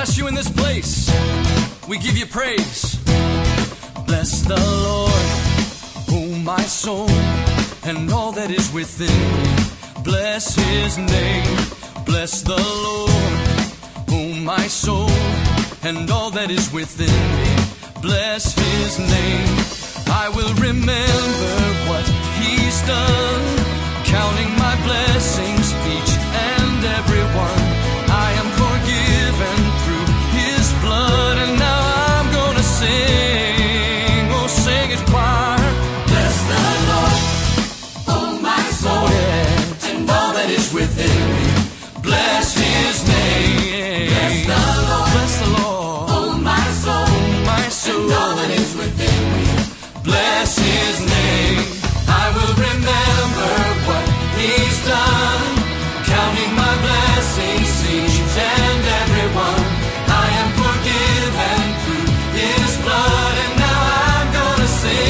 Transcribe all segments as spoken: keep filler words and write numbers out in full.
bless you in this place. We give you praise. Bless the Lord, oh my soul, and all that is within me. Bless his name. Bless the Lord, oh my soul, and all that is within me. Bless his name. I will remember what he's done, counting my blessings, each and every one. I am forgiven through his blood, and now I'm gonna sing, oh sing it choir. Bless the Lord, oh my soul, yes, and all that is within me. Bless his name. Bless the Lord, bless the Lord, oh my soul, oh my soul, and all that is within me. bless his name. I will remember what he's done, counting my blessings, each and every one. I am forgiven through his blood, and now I'm gonna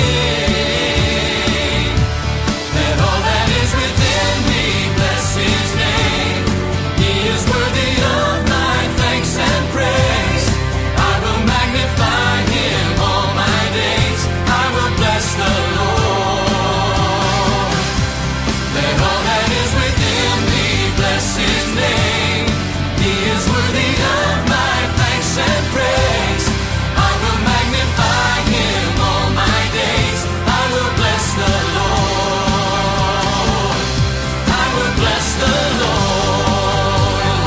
sing that all that is within me, bless his name. He is worthy of my thanks and praise. I will magnify him all my days. I will bless the Lord. Let all that is within me bless his name. He is worthy of my thanks and praise. I will magnify him all my days. I will bless the Lord. I will bless the Lord.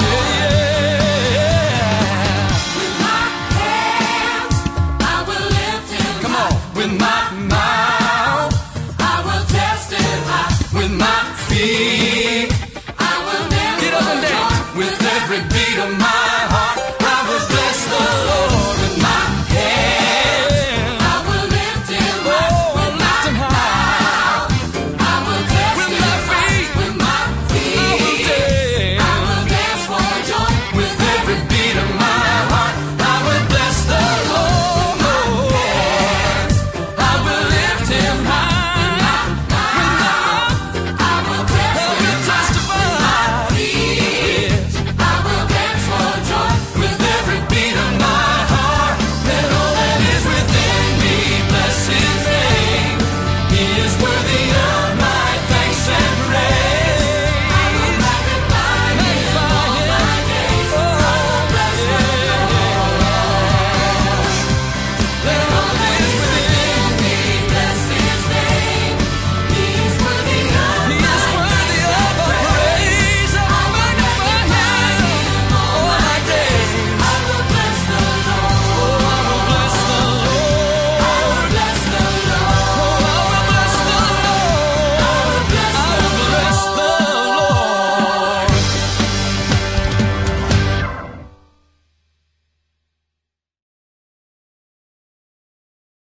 Yeah. With my hands, I will lift him Come high. on. With my, my